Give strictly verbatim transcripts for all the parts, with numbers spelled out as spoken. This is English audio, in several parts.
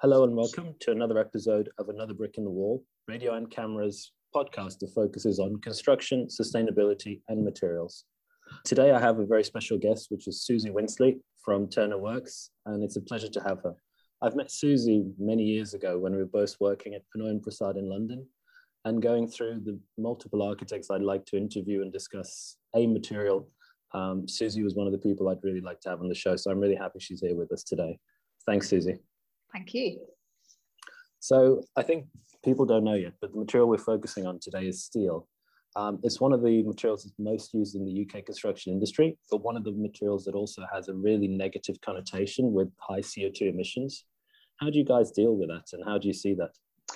Hello and welcome to another episode of Another Brick in the Wall, Radio and Camera's podcast that focuses on construction, sustainability and materials. Today I have a very special guest, which is Susie Winsley from Turner Works, and it's a pleasure to have her. I've met Susie many years ago when we were both working at Pinoy and Prasad in London, and going through the multiple architects I'd like to interview and discuss a material. Um, Susie was one of the people I'd really like to have on the show, so I'm really happy she's here with us today. Thanks, Susie. Thank you. So I think people don't know yet, but the material we're focusing on today is steel. Um, it's one of the materials that's most used in the U K construction industry, but one of the materials that also has a really negative connotation with high C O two emissions. How do you guys deal with that, and how do you see that?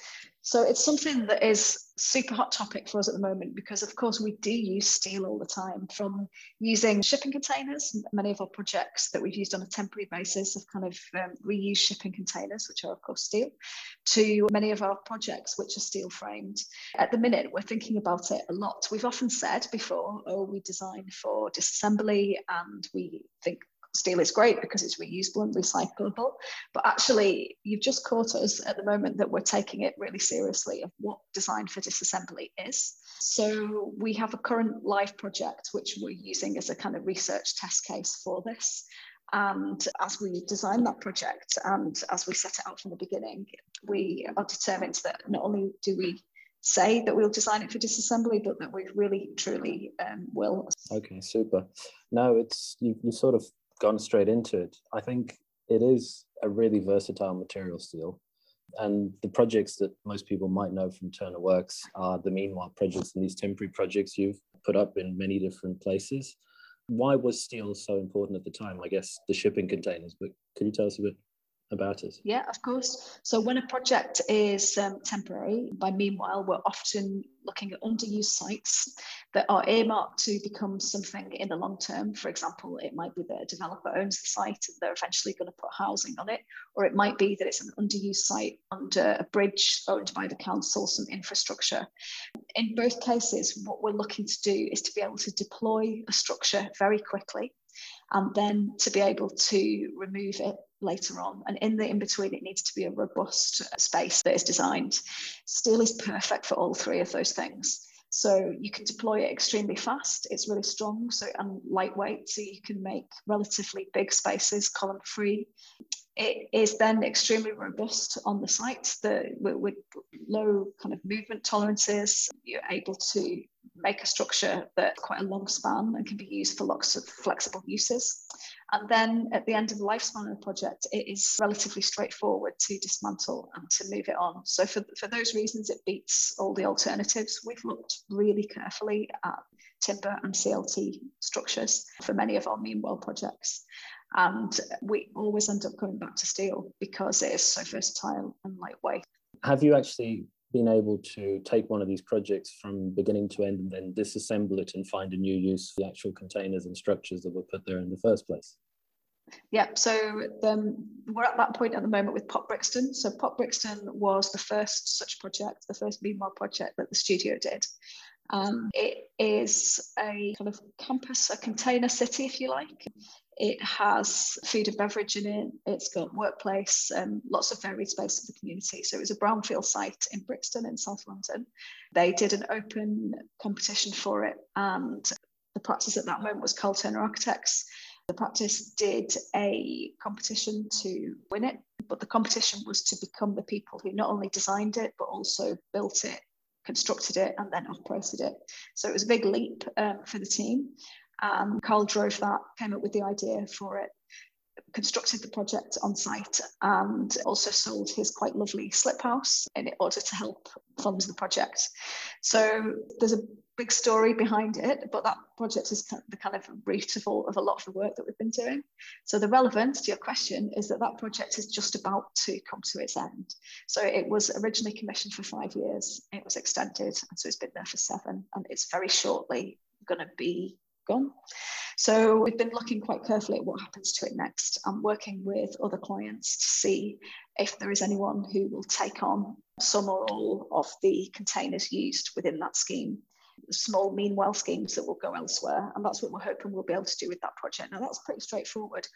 So it's something that is super hot topic for us at the moment because, of course, we do use steel all the time, from using shipping containers. Many of our projects that we've used on a temporary basis have kind of um, reused shipping containers, which are, of course, steel, to many of our projects, which are steel framed. At the minute, we're thinking about it a lot. We've often said before, oh, we design for disassembly and we think steel is great because it's reusable and recyclable, but actually you've just caught us at the moment that we're taking it really seriously of what design for disassembly is. So we have a current live project which we're using as a kind of research test case for this. And as we design that project and as we set it out from the beginning, we are determined that not only do we say that we'll design it for disassembly, but that we really truly um, will. Okay, super. No, it's you, you sort of gone straight into it. I think it is a really versatile material, steel. And the projects that most people might know from Turner Works are the Meanwhile projects and these temporary projects you've put up in many different places. Why was steel so important at the time? I guess the shipping containers, but could you tell us a bit about it? Yeah, of course. So when a project is um, temporary, by meanwhile, we're often looking at underused sites that are earmarked to become something in the long term. For example, it might be that a developer owns the site and they're eventually going to put housing on it, or it might be that it's an underused site under a bridge owned by the council, some infrastructure. In both cases, what we're looking to do is to be able to deploy a structure very quickly and then to be able to remove it later on. And in the in-between, it needs to be a robust space that is designed. Steel is perfect for all three of those things. So you can deploy it extremely fast. It's really strong so and lightweight, so you can make relatively big spaces column-free. It is then extremely robust on the site the, with, with low kind of movement tolerances. You're able to make a structure that's quite a long span and can be used for lots of flexible uses. And then at the end of the lifespan of the project, it is relatively straightforward to dismantle and to move it on. So for, for those reasons, it beats all the alternatives. We've looked really carefully at timber and C L T structures for many of our Meanwhile projects. And we always end up coming back to steel because it is so versatile and lightweight. Have you actually been able to take one of these projects from beginning to end and then disassemble it and find a new use for the actual containers and structures that were put there in the first place? Yeah, so um, we're at that point at the moment with Pop Brixton. So Pop Brixton was the first such project, the first Meanwhile project that the studio did. Um, it is a kind of campus, a container city, if you like. It has food and beverage in it. It's got workplace and lots of varied space for the community. So it was a brownfield site in Brixton in South London. They did an open competition for it, and the practice at that moment was Carl Turner Architects. The practice did a competition to win it, but the competition was to become the people who not only designed it, but also built it, constructed it, and then operated it. So it was a big leap um, for the team. Um, Carl drove that, came up with the idea for it, constructed the project on site, and also sold his quite lovely slip house in order to help fund the project. So there's a big story behind it, but that project is the kind of root of all of a lot of the work that we've been doing. So the relevance to your question is that that project is just about to come to its end. So it was originally commissioned for five years, it was extended, and so it's been there for seven, and it's very shortly going to be gone. So we've been looking quite carefully at what happens to it next and working with other clients to see if there is anyone who will take on some or all of the containers used within that scheme. Small Meanwhile schemes that will go elsewhere, and that's what we're hoping we'll be able to do with that project. Now that's pretty straightforward because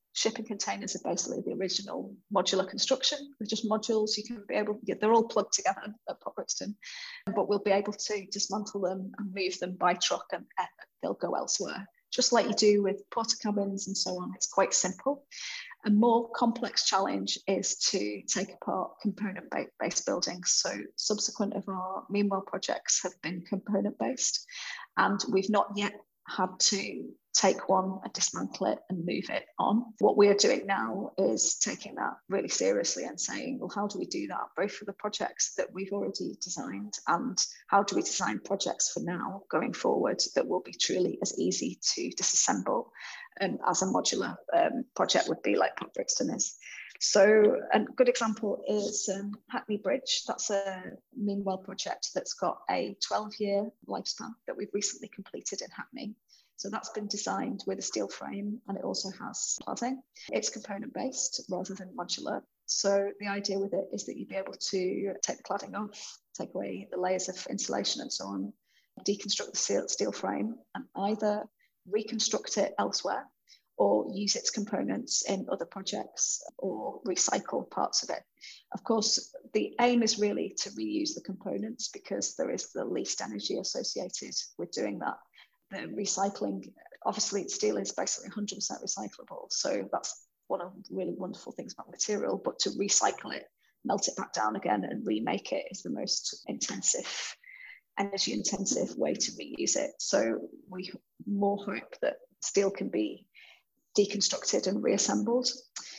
shipping containers are basically the original modular construction. They're just modules. You can be able to get, they're all plugged together at Pop Brixton, but we'll be able to dismantle them and move them by truck, and they'll go elsewhere, just like you do with porta cabins and so on. It's quite simple. A more complex challenge is to take apart component-based buildings. So subsequent of our Meanwell projects have been component-based, and we've not yet had to take one and dismantle it and move it on. What we are doing now is taking that really seriously and saying, well, how do we do that, both for the projects that we've already designed, and how do we design projects for now going forward that will be truly as easy to disassemble um, as a modular um, project would be, like Pop Brixton is. So a good example is um, Hackney Bridge. That's a Meanwell project that's got a twelve year lifespan that we've recently completed in Hackney. So that's been designed with a steel frame, and it also has cladding. It's component based rather than modular. So the idea with it is that you'd be able to take the cladding off, take away the layers of insulation and so on, deconstruct the steel frame, and either reconstruct it elsewhere or use its components in other projects, or recycle parts of it. Of course, the aim is really to reuse the components because there is the least energy associated with doing that. The recycling, obviously steel is basically one hundred percent recyclable. So that's one of the really wonderful things about material, but to recycle it, melt it back down again and remake it is the most intensive, energy intensive way to reuse it. So we more hope that steel can be deconstructed and reassembled.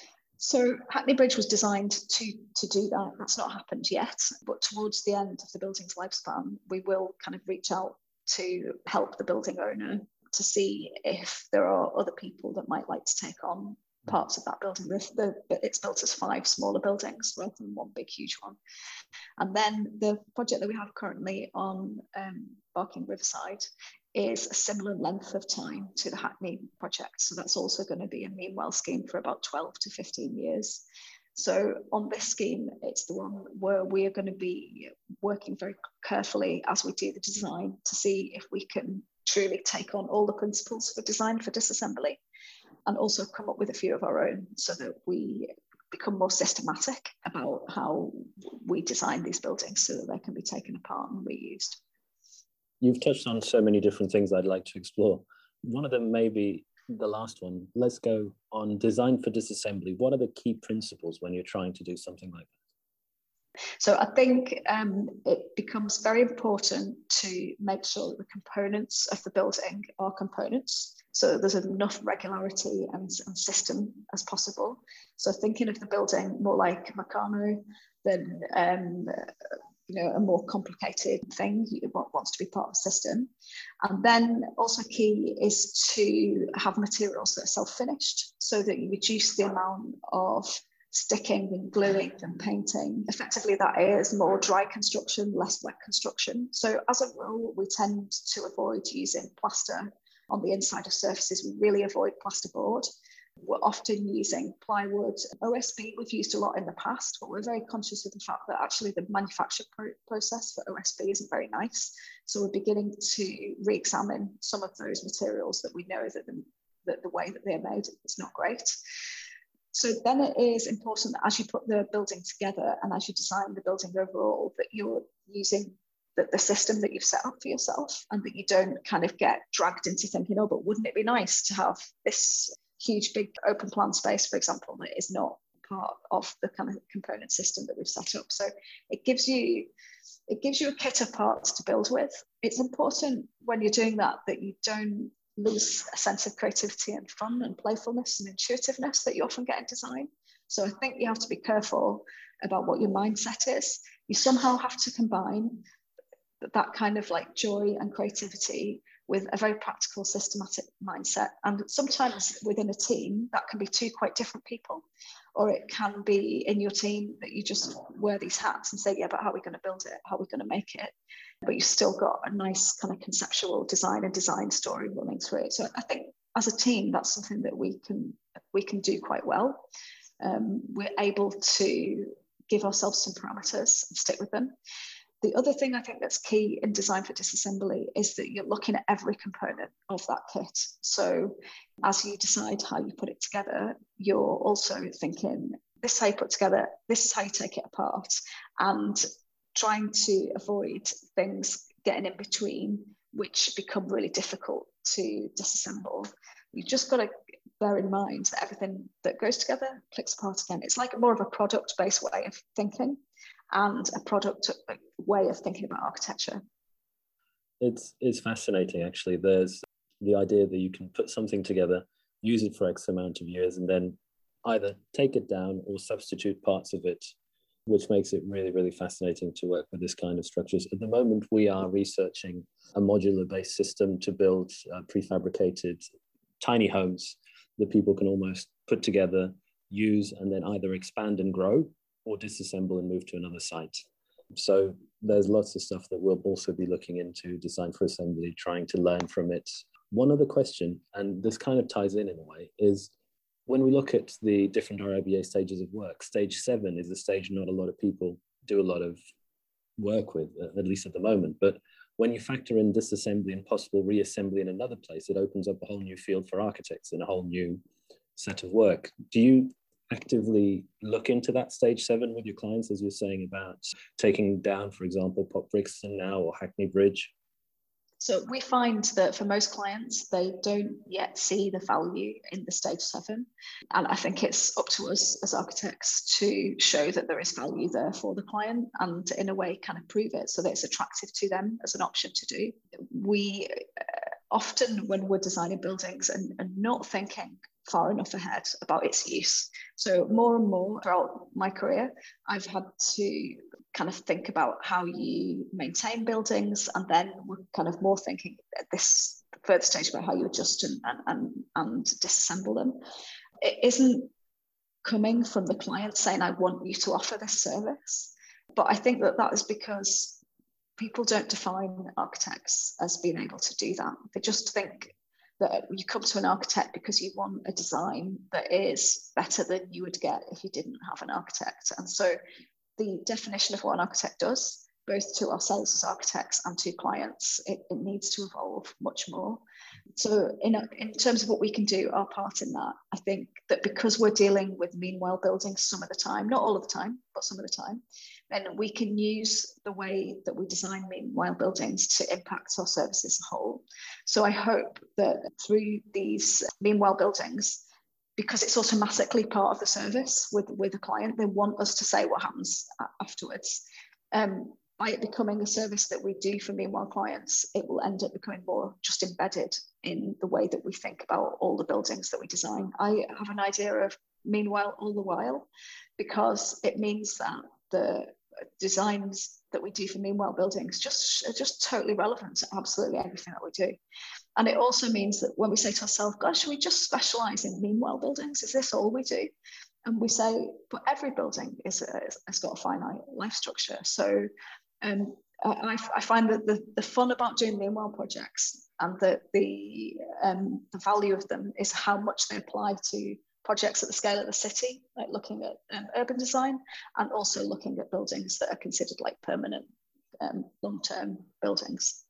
So Hackney Bridge was designed to, to do that. That's not happened yet, but towards the end of the building's lifespan, we will kind of reach out to help the building owner to see if there are other people that might like to take on parts of that building. The, the, it's built as five smaller buildings rather than one big, huge one. And then the project that we have currently on um, Barking Riverside is a similar length of time to the Hackney project. So that's also going to be a Meanwell scheme for about twelve to fifteen years. So on this scheme, it's the one where we are going to be working very carefully as we do the design to see if we can truly take on all the principles for design for disassembly, and also come up with a few of our own so that we become more systematic about how we design these buildings so that they can be taken apart and reused. You've touched on so many different things I'd like to explore. One of them may be the last one. Let's go on design for disassembly. What are the key principles when you're trying to do something like that? So I think um, it becomes very important to make sure that the components of the building are components, so there's enough regularity and, and system as possible. So thinking of the building more like Meccano than um, you know, a more complicated thing wants to be part of the system. And then also key is to have materials that are self-finished so that you reduce the amount of sticking and gluing and painting. Effectively, that is more dry construction, less wet construction. So as a rule, we tend to avoid using plaster on the inside of surfaces. We really avoid plasterboard. We're often using plywood. O S B we've used a lot in the past, but we're very conscious of the fact that actually the manufacture pro- process for O S B isn't very nice. So we're beginning to re-examine some of those materials that we know that the, that the way that they're made is not great. So then it is important that as you put the building together and as you design the building overall, that you're using the, the system that you've set up for yourself, and that you don't kind of get dragged into thinking, oh, but wouldn't it be nice to have this huge big open plan space, for example, that is not part of the kind of component system that we've set up. So it gives you it gives you a kit of parts to build with. It's important when you're doing that that you don't lose a sense of creativity and fun and playfulness and intuitiveness that you often get in design. So I think you have to be careful about what your mindset is. You somehow have to combine that kind of like joy and creativity with a very practical, systematic mindset. And sometimes within a team, that can be two quite different people. Or it can be in your team that you just wear these hats and say, yeah, but how are we going to build it? How are we going to make it? But you've still got a nice kind of conceptual design and design story running through it. So I think as a team, that's something that we can we can do quite well. Um, we're able to give ourselves some parameters and stick with them. The other thing I think that's key in design for disassembly is that you're looking at every component of that kit. So as you decide how you put it together, you're also thinking, this is how you put it together, this is how you take it apart, and trying to avoid things getting in between, which become really difficult to disassemble. You've just got to bear in mind that everything that goes together clicks apart again. It's like more of a product-based way of thinking and a product way of thinking about architecture. It's, it's fascinating, actually. There's the idea that you can put something together, use it for X amount of years, and then either take it down or substitute parts of it, which makes it really, really fascinating to work with this kind of structures. At the moment, we are researching a modular-based system to build uh, prefabricated tiny homes that people can almost put together, use, and then either expand and grow or disassemble and move to another site. So there's lots of stuff that we'll also be looking into, design for assembly, trying to learn from it. One other question, and this kind of ties in in a way, is when we look at the different R I B A stages of work, stage seven is a stage not a lot of people do a lot of work with, at least at the moment. But when you factor in disassembly and possible reassembly in another place, it opens up a whole new field for architects and a whole new set of work. Do you actively look into that stage seven with your clients, as you're saying about taking down, for example, Pop Brixton now or Hackney Bridge? So we find that for most clients, they don't yet see the value in the stage seven. And I think it's up to us as architects to show that there is value there for the client and in a way kind of prove it so that it's attractive to them as an option to do. We uh, often, when we're designing buildings and, and not thinking far enough ahead about its use. So more and more throughout my career, I've had to kind of think about how you maintain buildings, and then we're kind of more thinking at this further stage about how you adjust and, and, and disassemble them. It isn't coming from the client saying, I want you to offer this service. But I think that that is because people don't define architects as being able to do that. They just think that you come to an architect because you want a design that is better than you would get if you didn't have an architect. And so the definition of what an architect does, both to ourselves as architects and to clients, it, it needs to evolve much more. So in, a, in terms of what we can do, our part in that, I think that because we're dealing with meanwhile buildings some of the time, not all of the time, but some of the time, then we can use the way that we design meanwhile buildings to impact our service as a whole. So I hope that through these meanwhile buildings, because it's automatically part of the service with, with a client, they want us to say what happens afterwards. Um, by it becoming a service that we do for meanwhile clients, it will end up becoming more just embedded in the way that we think about all the buildings that we design. I have an idea of meanwhile all the while, because it means that the designs that we do for meanwhile buildings just are just totally relevant to absolutely everything that we do. And it also means that when we say to ourselves, gosh, should we just specialize in meanwhile buildings? Is this all we do? And we say, but every building is a, has got a finite life structure. So um, I, I find that the, the fun about doing meanwhile projects and that the, um, the value of them is how much they apply to projects at the scale of the city, like looking at um, urban design, and also looking at buildings that are considered like permanent um, long-term buildings.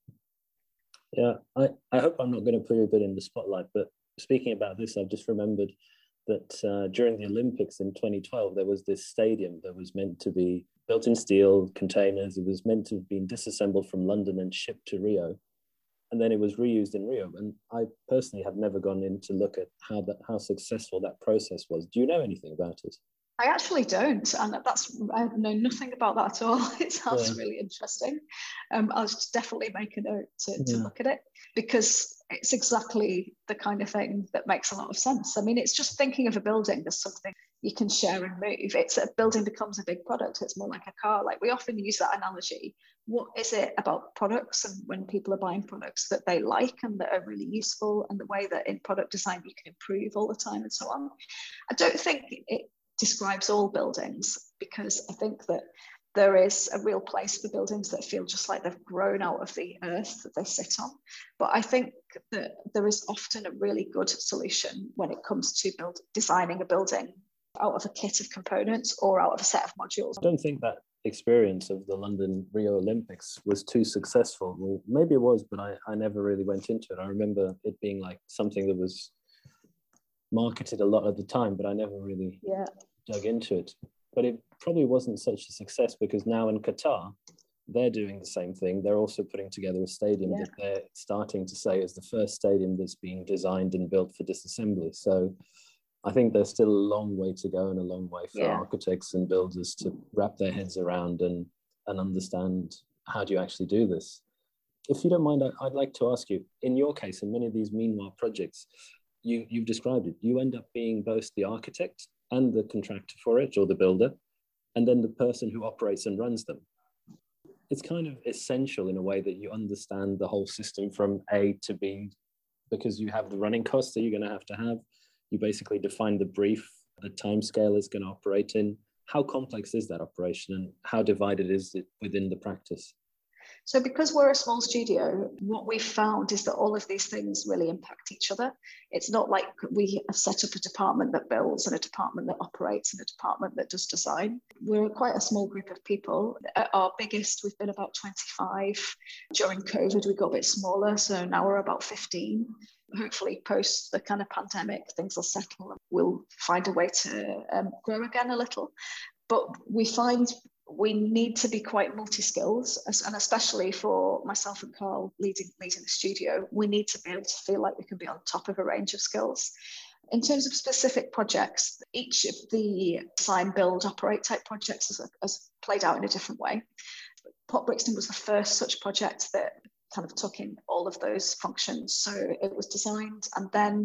Yeah, I, I hope I'm not going to put you a bit in the spotlight, but speaking about this, I've just remembered that uh, during the Olympics in twenty twelve, there was this stadium that was meant to be built in steel containers. It was meant to have been disassembled from London and shipped to Rio. And then it was reused in Rio. And I personally have never gone in to look at how that how successful that process was. Do you know anything about it? I actually don't, and that's I know nothing about that at all. It sounds yeah. really interesting. Um, I'll just definitely make a note to, to yeah. look at it, because it's exactly the kind of thing that makes a lot of sense. I mean, it's just thinking of a building as something you can share and move. It's a building becomes a big product. It's more like a car. Like we often use that analogy. What is it about products and when people are buying products that they like and that are really useful, and the way that in product design you can improve all the time and so on? I don't think it describes all buildings, because I think that there is a real place for buildings that feel just like they've grown out of the earth that they sit on. But I think that there is often a really good solution when it comes to build, designing a building out of a kit of components or out of a set of modules. I don't think that experience of the London Rio Olympics was too successful. Well, maybe it was, but I, I never really went into it. I remember it being like something that was marketed a lot at the time, but I never really yeah. dug into it. But it probably wasn't such a success because now in Qatar, they're doing the same thing. They're also putting together a stadium yeah. that they're starting to say is the first stadium that's being designed and built for disassembly. So I think there's still a long way to go and a long way for yeah. architects and builders to wrap their heads around and, and understand how do you actually do this. If you don't mind, I, I'd like to ask you, in your case, in many of these Meanwhile projects, you, you've described it, you end up being both the architect and the contractor for it, or the builder, and then the person who operates and runs them. It's kind of essential in a way that you understand the whole system from A to B, because you have the running costs that you're going to have to have. You basically define the brief, the time scale it's going to operate in. How complex is that operation and how divided is it within the practice? So because we're a small studio, what we've found is that all of these things really impact each other. It's not like we have set up a department that builds and a department that operates and a department that does design. We're quite a small group of people. At our biggest, we've been about twenty-five. During COVID, we got a bit smaller, so now we're about fifteen. Hopefully post the kind of pandemic, things will settle and we'll find a way to um, grow again a little. But we find we need to be quite multi-skills, and especially for myself and Carl leading, leading the studio, we need to be able to feel like we can be on top of a range of skills. In terms of specific projects, each of the design, build, operate type projects has, has played out in a different way. Pop Brixton was the first such project that kind of took in all of those functions. So it was designed, and then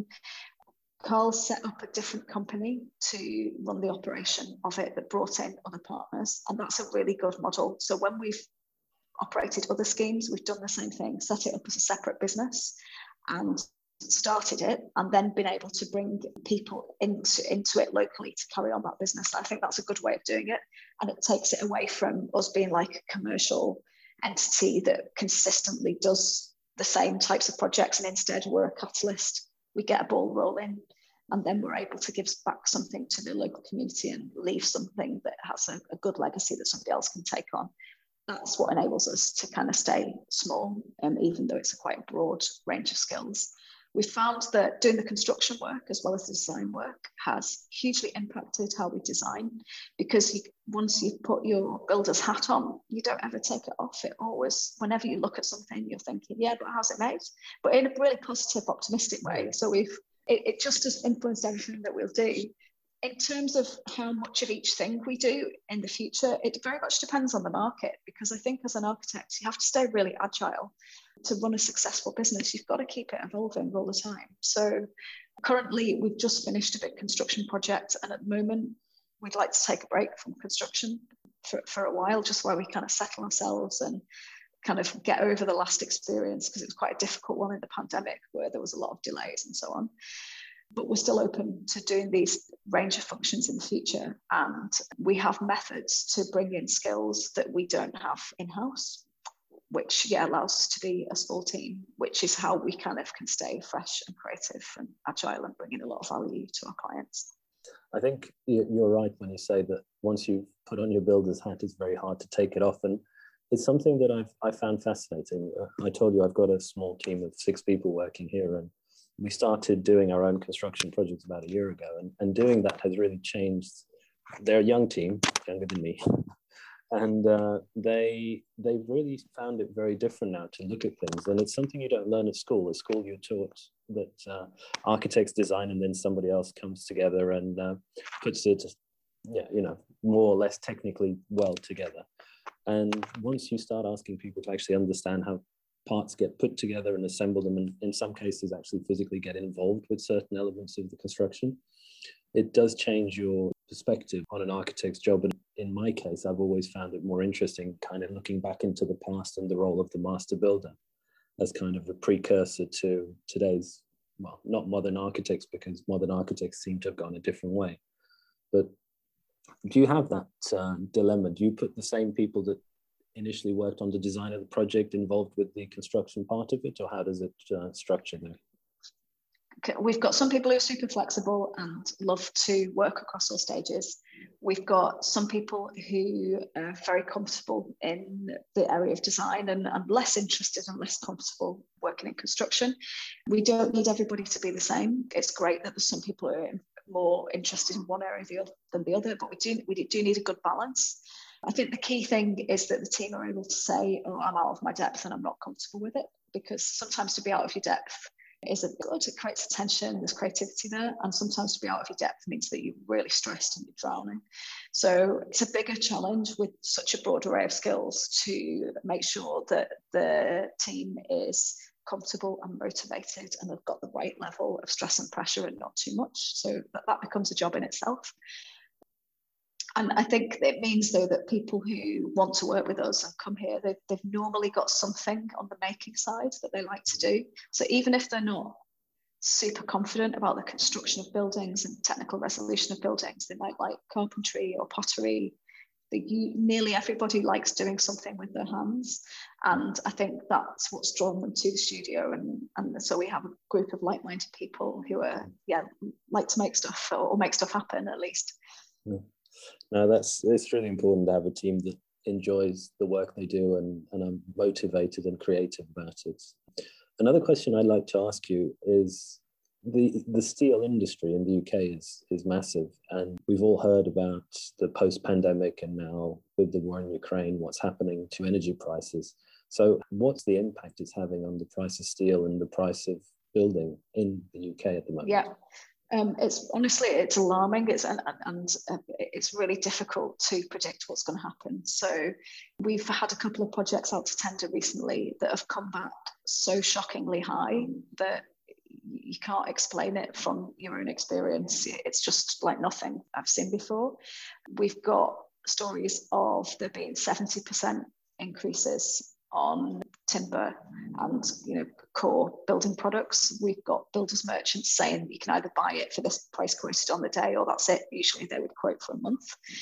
Carl set up a different company to run the operation of it that brought in other partners. And that's a really good model. So when we've operated other schemes, we've done the same thing, set it up as a separate business and started it, and then been able to bring people into, into it locally to carry on that business. I think that's a good way of doing it. And it takes it away from us being like a commercial entity that consistently does the same types of projects. And instead we're a catalyst. We get a ball rolling, and then we're able to give back something to the local community and leave something that has a, a good legacy that somebody else can take on. That's what enables us to kind of stay small, um, even though it's a quite broad range of skills. We found that doing the construction work as well as the design work has hugely impacted how we design, because you, once you've put your builder's hat on, you don't ever take it off. It always, whenever you look at something, you're thinking, yeah, but how's it made? But in a really positive, optimistic way. So we've, it, it just has influenced everything that we'll do. In terms of how much of each thing we do in the future, it very much depends on the market, because I think as an architect, you have to stay really agile. To run a successful business, you've got to keep it evolving all the time. So currently, we've just finished a big construction project, and at the moment, we'd like to take a break from construction for, for a while, just while we kind of settle ourselves and kind of get over the last experience, because it was quite a difficult one in the pandemic where there was a lot of delays and so on. But we're still open to doing these range of functions in the future. And we have methods to bring in skills that we don't have in-house, which yeah allows us to be a small team, which is how we kind of can stay fresh and creative and agile and bring in a lot of value to our clients. I think you're right when you say that once you've put on your builder's hat, it's very hard to take it off. And it's something that I've I found fascinating. I told you I've got a small team of six people working here, and we started doing our own construction projects about a year ago. And, and doing that has really changed. They're a young team, younger than me. And uh, they, they've really found it very different now to look at things. And it's something you don't learn at school. At school, you're taught that uh, architects design and then somebody else comes together and uh, puts it, yeah, you know, more or less technically well together. And once you start asking people to actually understand how parts get put together and assemble them, and in some cases actually physically get involved with certain elements of the construction, it does change your perspective on an architect's job. And in my case, I've always found it more interesting kind of looking back into the past and the role of the master builder as kind of a precursor to today's, well, not modern architects, because modern architects seem to have gone a different way. But do you have that uh, dilemma? Do you put the same people that initially worked on the design of the project involved with the construction part of it, or how does it uh, structure there? we've got some people who are super flexible and love to work across all stages. We've got some people who are very comfortable in the area of design and, and less interested and less comfortable working in construction. We don't need everybody to be the same. It's great that there's some people who are more interested in one area than the other, but we do, we do need a good balance. I think the key thing is that the team are able to say, oh, I'm out of my depth and I'm not comfortable with it, because sometimes to be out of your depth isn't good. It creates tension, there's creativity there, and sometimes to be out of your depth means that you're really stressed and you're drowning. So it's a bigger challenge with such a broad array of skills to make sure that the team is comfortable and motivated and they've got the right level of stress and pressure and not too much. So that, that becomes a job in itself. And I think it means, though, that people who want to work with us and come here, they've, they've normally got something on the making side that they like to do. So even if they're not super confident about the construction of buildings and technical resolution of buildings, they might like carpentry or pottery. They, you, nearly everybody likes doing something with their hands. And I think that's what's drawn them to the studio. And, and so we have a group of like-minded people who are, yeah, like to make stuff or, or make stuff happen at least. Yeah. No, that's it's really important to have a team that enjoys the work they do and, and are motivated and creative about it. Another question I'd like to ask you is the the steel industry in the U K is is massive, and we've all heard about the post-pandemic and now with the war in Ukraine, what's happening to energy prices. So what's the impact it's having on the price of steel and the price of building in the U K at the moment? Yeah. Um, it's honestly, it's alarming. It's and, and uh, it's really difficult to predict what's going to happen. So we've had a couple of projects out to tender recently that have come back so shockingly high that you can't explain it from your own experience. It's just like nothing I've seen before. We've got stories of there being seventy percent increases on timber and, you know, core building products. We've got builders merchants saying you can either buy it for this price quoted on the day or that's it. Usually they would quote for a month.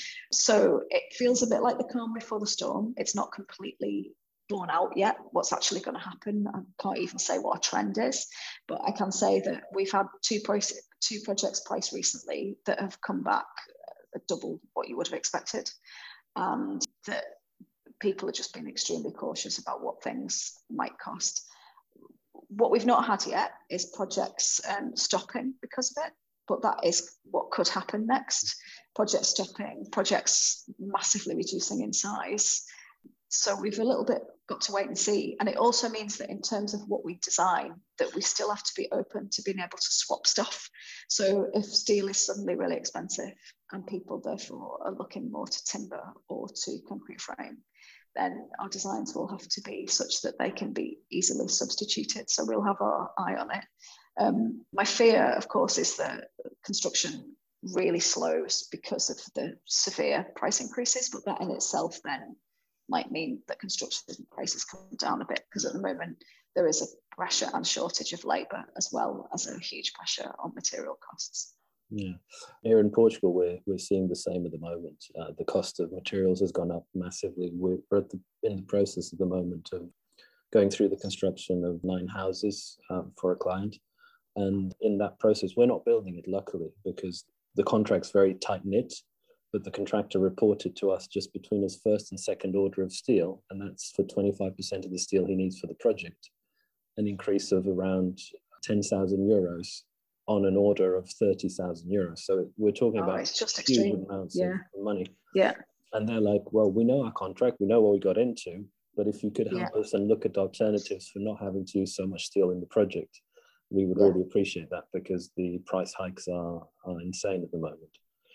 So it feels a bit like the calm before the storm. It's not completely borne out yet what's actually going to happen. I can't even say what a trend is, but I can say that we've had two price, two projects priced recently that have come back double what you would have expected, and that people are just being extremely cautious about what things might cost. What we've not had yet is projects um, stopping because of it, but that is what could happen next. Projects stopping, projects massively reducing in size. So we've a little bit got to wait and see. And it also means that in terms of what we design, that we still have to be open to being able to swap stuff. So if steel is suddenly really expensive and people therefore are looking more to timber or to concrete frame, then our designs will have to be such that they can be easily substituted. So we'll have our eye on it. Um, my fear, of course, is that construction really slows because of the severe price increases, but that in itself then might mean that construction prices come down a bit, because at the moment there is a pressure and shortage of labour as well as a huge pressure on material costs. Yeah, here in Portugal, we're we're seeing the same at the moment. Uh, the cost of materials has gone up massively. We're at the, in the process at the moment of going through the construction of nine houses uh, for a client, and in that process, we're not building it, luckily, because the contract's very tight knit. But the contractor reported to us just between his first and second order of steel, and that's for twenty-five percent of the steel he needs for the project, an increase of around ten thousand euros on an order of thirty thousand euros. So we're talking oh, about it's just huge extreme. amounts yeah. of money. Yeah. And they're like, well, we know our contract, we know what we got into, but if you could help yeah. us and look at alternatives for not having to use so much steel in the project, we would yeah. really appreciate that, because the price hikes are, are insane at the moment.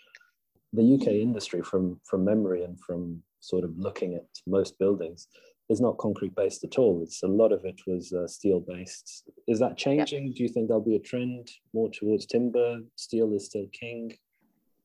The U K industry, from, from memory and from sort of looking at most buildings, is not concrete based at all. It's a lot of it was uh, steel based. Is that changing? Yep. Do you think there'll be a trend more towards timber? Steel is still king?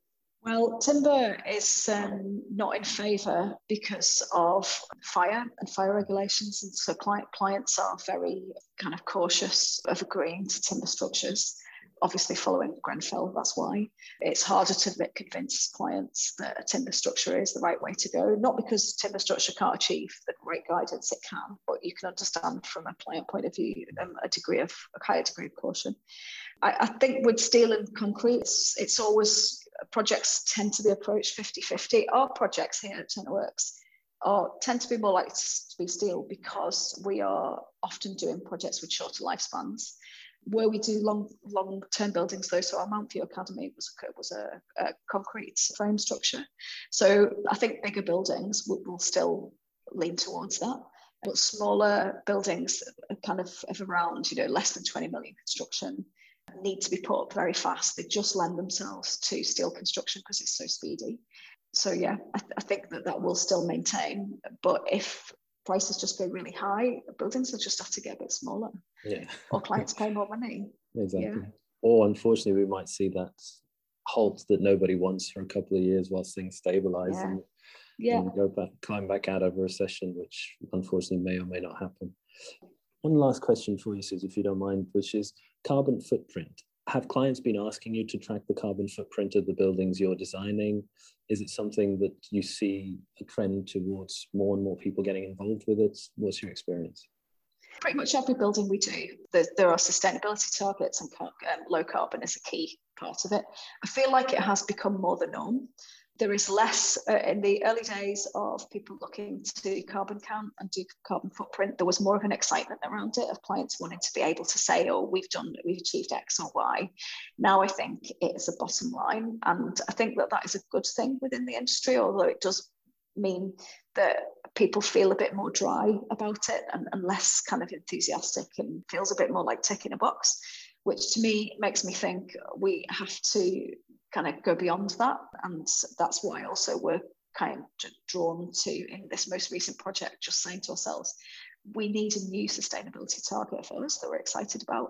Well, timber is um, not in favour because of fire and fire regulations. And so client, clients are very kind of cautious of agreeing to timber structures, obviously following Grenfell, that's why. It's harder to convince clients that a timber structure is the right way to go, not because timber structure can't achieve the great guidance it can, but you can understand from a client point of view um, a degree of, a higher degree of caution. I, I think with steel and concrete, it's, it's always, projects tend to be approached fifty-fifty. Our projects here at Turner Works are, tend to be more likely to be steel because we are often doing projects with shorter lifespans. Where we do long, long-term buildings, though, so our Mount View Academy was, was a, a concrete frame structure. So I think bigger buildings will, will still lean towards that. But smaller buildings kind of, of around, you know, less than twenty million construction need to be put up very fast. They just lend themselves to steel construction because it's so speedy. So yeah, I, th- I think that that will still maintain. But if prices just go really high, buildings will just have to get a bit smaller. Yeah. Or clients pay more money. Exactly. Yeah. Or unfortunately, we might see that halt that nobody wants for a couple of years whilst things stabilize Yeah. and, yeah. and go back, climb back out of a recession, which unfortunately may or may not happen. One last question for you, Susie, if you don't mind, which is carbon footprint. Have clients been asking you to track the carbon footprint of the buildings you're designing? Is it something that you see a trend towards more and more people getting involved with it? What's your experience? Pretty much every building we do, there, there are sustainability targets, and um, low carbon is a key part of it. I feel like it has become more the norm. There is less, uh, in the early days of people looking to carbon count and do carbon footprint, there was more of an excitement around it of clients wanting to be able to say, oh, we've done, we've achieved X or Y. Now I think it is a bottom line. And I think that that is a good thing within the industry, although it does mean that people feel a bit more dry about it and, and less kind of enthusiastic and feels a bit more like ticking a box, which to me makes me think we have to kind of go beyond that. And that's why also we're kind of drawn to, in this most recent project, just saying to ourselves, we need a new sustainability target for us that we're excited about.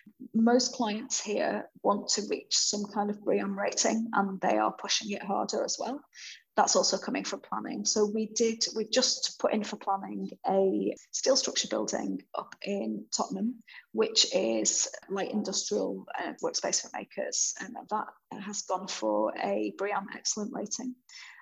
Most clients here want to reach some kind of BREEAM rating, and they are pushing it harder as well. That's also coming from planning. So we did, we've just put in for planning a steel structure building up in Tottenham, which is light industrial uh, workspace for makers. And that has gone for a BREEAM excellent rating.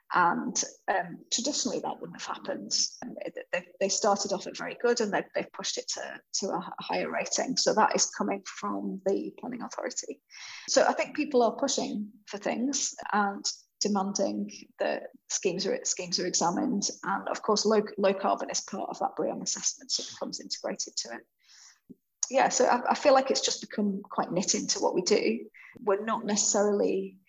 And um, traditionally that wouldn't have happened. They, they started off at very good, and they've, they've pushed it to, to a higher rating. So that is coming from the planning authority. So I think people are pushing for things and demanding that schemes are schemes are examined, and of course low, low carbon is part of that BREEAM assessment, so it becomes integrated to it. Yeah, so I, I feel like it's just become quite knit into what we do. We're not necessarily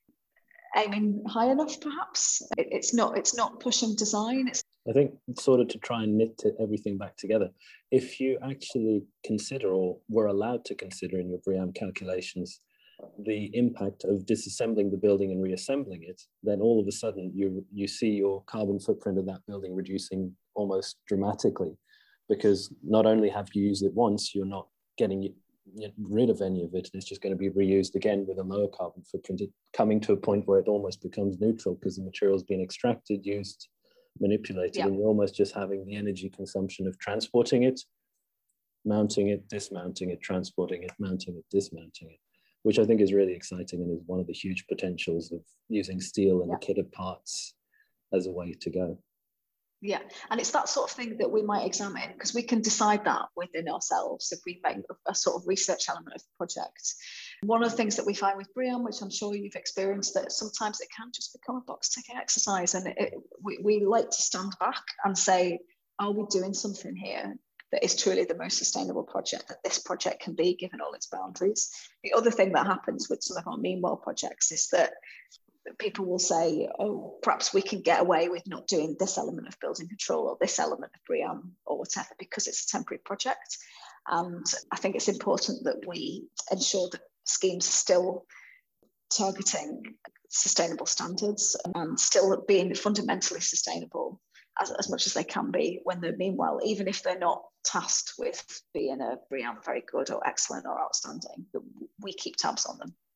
aiming high enough, perhaps. It, it's not it's not pushing design. It's I think sort of to try and knit everything back together, if you actually consider, or were allowed to consider in your BREEAM calculations, the impact of disassembling the building and reassembling it, then all of a sudden you you see your carbon footprint of that building reducing almost dramatically, because not only have you used it once, you're not getting rid of any of it, and it's just going to be reused again with a lower carbon footprint, it coming to a point where it almost becomes neutral because the material's been extracted, used, manipulated, yeah. And you're almost just having the energy consumption of transporting it, mounting it, dismounting it, transporting it, mounting it, dismounting it, which I think is really exciting and is one of the huge potentials of using steel and yeah. the kitted parts as a way to go. Yeah, and it's that sort of thing that we might examine, because we can decide that within ourselves if we make a sort of research element of the project. One of the things that we find with BREEAM, which I'm sure you've experienced, that sometimes it can just become a box ticking exercise, and it, we, we like to stand back and say, are we doing something here that is truly the most sustainable project that this project can be, given all its boundaries? The other thing that happens with some of our Meanwhile projects is that people will say, oh, perhaps we can get away with not doing this element of building control or this element of BREEAM or whatever, because it's a temporary project. And I think it's important that we ensure that schemes are still targeting sustainable standards and still being fundamentally sustainable as, as much as they can be when they're Meanwhile, even if they're not tasked with being a BREEAM very good or excellent or outstanding, we keep tabs on them.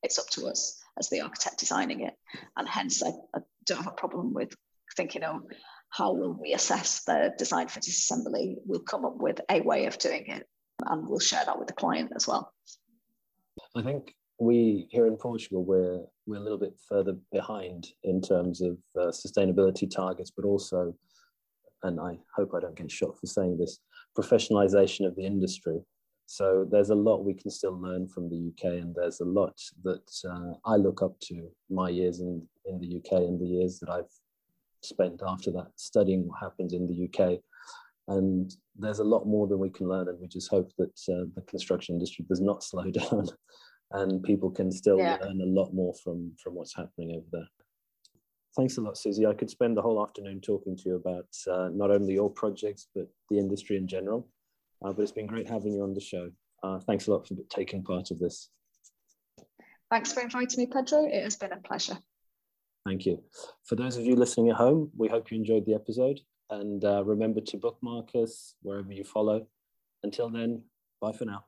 it's up to us as the architect designing it. And hence, I, I don't have a problem with thinking, oh, how will we assess the design for disassembly? We'll come up with a way of doing it, and we'll share that with the client as well. I think we here in Portugal, we're we're a little bit further behind in terms of uh, sustainability targets, but also, and I hope I don't get shot for saying this, professionalization of the industry. So there's a lot we can still learn from the U K, and there's a lot that uh, I look up to my years in, in the U K and the years that I've spent after that studying what happens in the U K. And there's a lot more than we can learn, and we just hope that uh, the construction industry does not slow down and people can still yeah. learn a lot more from, from what's happening over there. Thanks a lot, Susie. I could spend the whole afternoon talking to you about uh, not only your projects, but the industry in general. Uh, but it's been great having you on the show. Uh, thanks a lot for taking part of this. Thanks for inviting me, Pedro. It has been a pleasure. Thank you. For those of you listening at home, we hope you enjoyed the episode. And uh, remember to bookmark us wherever you follow. Until then, bye for now.